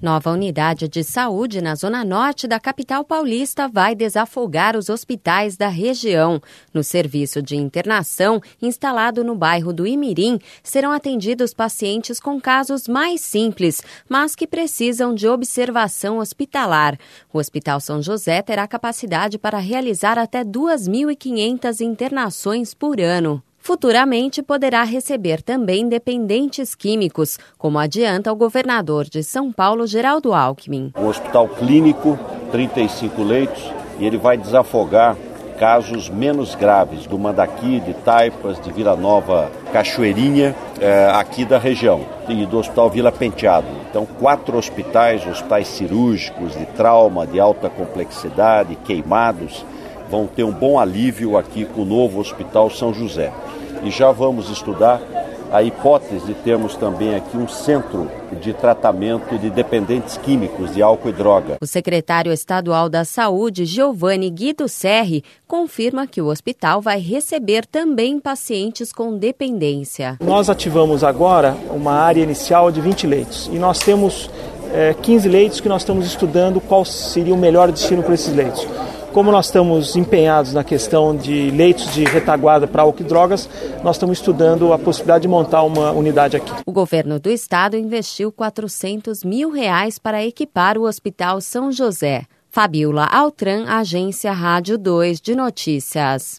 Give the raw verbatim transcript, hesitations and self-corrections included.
Nova unidade de saúde na zona norte da capital paulista vai desafogar os hospitais da região. No serviço de internação, instalado no bairro do Imirim, serão atendidos pacientes com casos mais simples, mas que precisam de observação hospitalar. O Hospital São José terá capacidade para realizar até duas mil e quinhentas internações por ano. Futuramente poderá receber também dependentes químicos, como adianta o governador de São Paulo, Geraldo Alckmin. Um hospital clínico, trinta e cinco leitos, e ele vai desafogar casos menos graves do Mandaqui, de Taipas, de Vila Nova, Cachoeirinha, é, aqui da região, e do Hospital Vila Penteado. Então, quatro hospitais, hospitais cirúrgicos, de trauma, de alta complexidade, queimados, vão ter um bom alívio aqui com o novo Hospital São José. E já vamos estudar a hipótese de termos também aqui um centro de tratamento de dependentes químicos de álcool e droga. O secretário estadual da Saúde, Giovanni Guido Serri, confirma que o hospital vai receber também pacientes com dependência. Nós ativamos agora uma área inicial de vinte leitos e nós temos é, quinze leitos que nós estamos estudando qual seria o melhor destino para esses leitos. Como nós estamos empenhados na questão de leitos de retaguarda para álcool e drogas, nós estamos estudando a possibilidade de montar uma unidade aqui. O governo do estado investiu quatrocentos mil reais para equipar o Hospital São José. Fabiola Altran, Agência Rádio dois de Notícias.